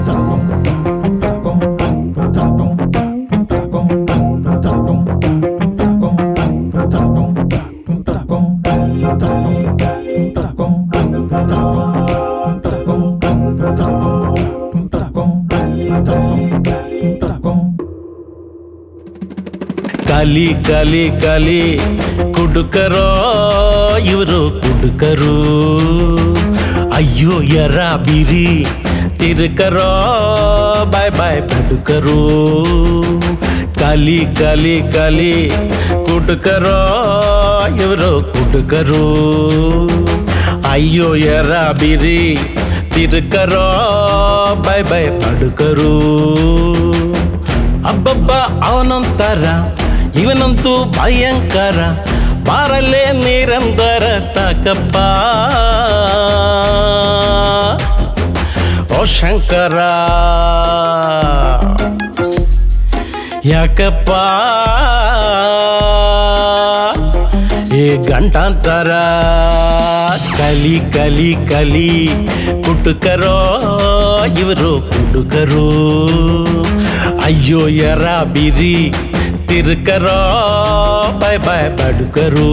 ಕಲಿ ಕಲಿ ಕಲಿ ಕುಡುಕರೋ ಇವರು ಕುಡುಕರು ಅಯ್ಯೋ ಎರ ಬಿರಿ ತಿರುಕರೋ ಬಾಯ್ ಬಾಯ್ ಬದುಕರು ಕಲಿ ಕಲಿ ಕಲಿ ಕುಡುಕರೋ ಇವರು ಕುಡುಕರು ಅಯ್ಯೋ ಎರ ಬಿರಿ ತಿರುಕರೋ ಬಾಯ್ ಬಾಯ್ ಬದುಕರು ಅಬ್ಬಬ್ಬ ಅವನೊಂತರ ಇವನಂತೂ ಭಯಂಕರ ಬಾರಲ್ಲೇ ನಿರಂತರ ಸಾಕಪ್ಪ ಓ ಶಂಕರ ಯಾಕಪ್ಪ ಈ ಗಂಟಾಂತರ ಕಲಿ ಕಲಿ ಕಲಿ ಕುಟುಕರೋ ಇವರು ಕುಡುಕರು ಅಯ್ಯೋ ಎರ ಬಿರಿ ತಿರುಕರೋ ಬಾಯ್ ಬಾಯ್ ಬಡುಕರು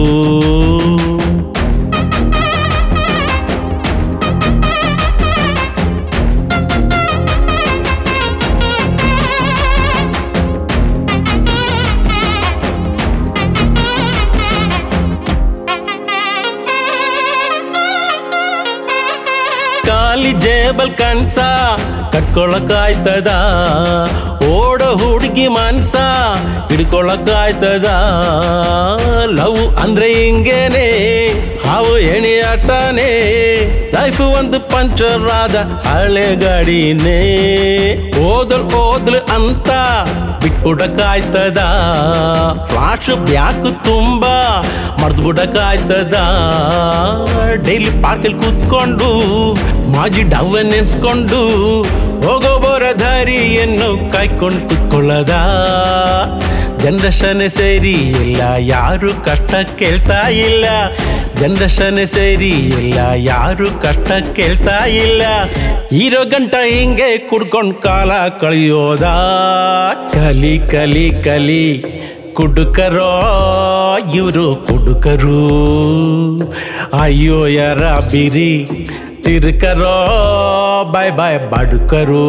ಖಾಲಿ ಜೇಬಲ್ ಕನ್ಸ ಕಟ್ಕೊಳಕಾಯ್ತದ ಓಡೋ ಹುಡುಗಿ ಮನ್ಸ ಹಿಡ್ಕೊಳಕಾಯ್ತದ ಲವ್ ಅಂದ್ರೆ ಹಿಂಗೇನೆ ಹಾವು ಎಣಿ ಆಟನೇ ಲೈಫ್ ಒಂದು ಪಂಚರ್ ಆದ ಹಳೆ ಗಾಡಿನೇ ಓದಲ್ ಅಂತ ಬಿಟ್ಬಿಡಕಾಯ್ತದ ಫ್ಲಾಶ್ ಬ್ಯಾಕ್ ತುಂಬಾ ಮರ್ದ್ಬಿಡಕಾಯ್ತದ ಡೈಲಿ ಪಾರ್ಕಲ್ಲಿ ಕೂತ್ಕೊಂಡು ಮಾಜಿ ಡವ್ವ ನೆನ್ಸ್ಕೊಂಡು ಹೋಗೋ ಬರೋ ದಾರಿಯನ್ನು ಕಾಯ್ಕೊಂಡು ಕೂತ್ಕೊಳ್ಳದ ಜನರೇಷನ್ ಸೇರಿ ಇಲ್ಲ ಯಾರು ಕಷ್ಟ ಕೇಳ್ತಾ ಇಲ್ಲ ಜನರೇಷನ್ ಸೇರಿ ಇಲ್ಲ ಯಾರು ಕಷ್ಟ ಕೇಳ್ತಾ ಇಲ್ಲ ಇರೋ ಗಂಟ ಹಿಂಗೆ ಕುಡ್ಕೊಂಡು ಕಾಲ ಕಳೆಯೋದ ಕಲಿ ಕಲಿ ಕಲಿ ಕುಡುಕರೋ ಇವರು ಕುಡುಕರು ಅಯ್ಯೋ ಯಾರ ಬಿರಿ ತಿರುಕರೋ ಬಾಯ್ ಬಾಯ್ ಬಡುಕರು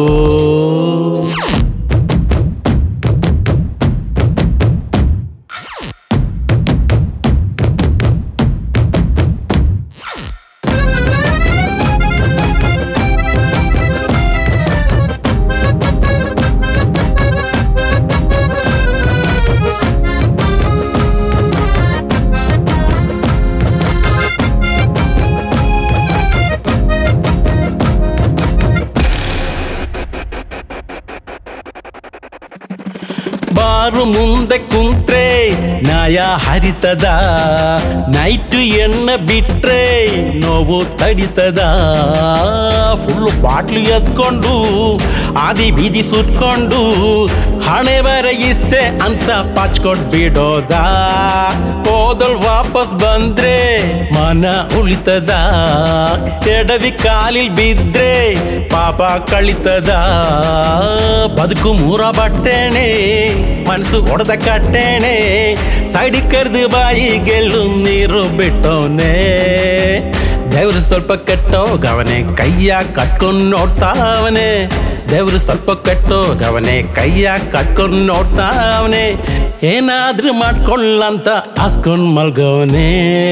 ಬಾರು ಮುಂದೆ ಕುಂತ್ರೆ ನ್ಯಾಯ ಹರಿತದ ನೈಟು ಎಣ್ಣೆ ಬಿಟ್ರೆ ನೋವು ತಡಿತದ ಫುಲ್ ಬಾಟ್ಲು ಎತ್ಕೊಂಡು ಆದಿ ಬೀದಿ ಸುತ್ಕೊಂಡು ಹಣೆ ಬರ ಇಷ್ಟೇ ಅಂತ ಪಾಚ್ಕೊಟ್ ಬಿಡೋದ ಹೋದಲ್ ವಾಪಸ್ ಬಂದ್ರೆ ಮನ ಉಳಿತದ ಎಡವಿ ಕಾಲಿಲ್ ಬಿದ್ರೆ ಪಾಪ ಕಳಿತದ ಬದುಕು ಮೂರ ಬಟ್ಟೆಣೆ ಮನಸ್ಸು ಹೊಡೆದ ಕಟ್ಟೆಣೆ ಸೈಡಿ ಕರ್ದು ಬಾಯಿ ಗೆಲ್ಲು ನೀರು ಬಿಟ್ಟವನೆ ದೇವ್ರು ಸ್ವಲ್ಪ ಕೆಟ್ಟೋಗವನೆ ಕೈಯ ಕಟ್ಕೊಂಡು ನೋಡ್ತಾವನೆ ದೇವ್ರು ಸ್ವಲ್ಪ ಕೆಟ್ಟೋಗವನೆ ಕೈಯ ಕಟ್ಕೊಂಡು ನೋಡ್ತಾವನೆ ಏನಾದ್ರೂ ಮಾಡ್ಕೊಳ್ಳಂತ ಹಾಸ್ಕೊಂಡ್ ಮಲ್ಗವನೆ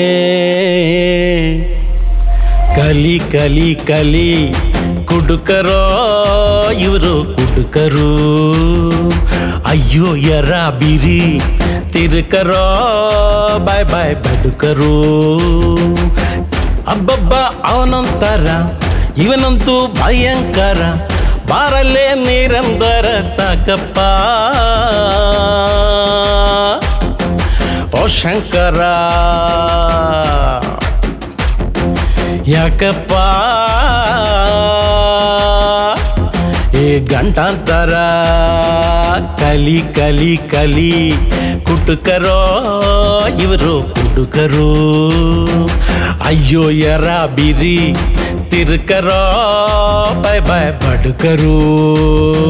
ಕಲಿ ಕಲಿ ಕಲಿ ಕುಡುಕರೋ ಇವರು ಕುಡುಕರು ಅಯ್ಯೋ ಎರ ಬಿರಿ ತಿರುಕರೋ ಬಾಯ್ ಬಾಯ್ ಬಡುಕರು ಅಬ್ಬಬ್ಬ ಅವನೊಂತರ ಇವನಂತೂ ಭಯಂಕರ ಬಾರಲ್ಲೇ ನಿರಂತರ ಸಾಕಪ್ಪ ಓ ಶಂಕರ ಯಾಕಪ್ಪ ಈ ಗಂಟಾಂತರ ಕಲಿ ಕಲಿ ಕಲಿ ಕುಟುಕರೋ ಇವರು ಕುಡುಕರು ಅಯ್ಯೋ ಎರ ಬಿರಿ ತಿರುಕರೋ ಬೈ ಬೈ ಬಡುಕರು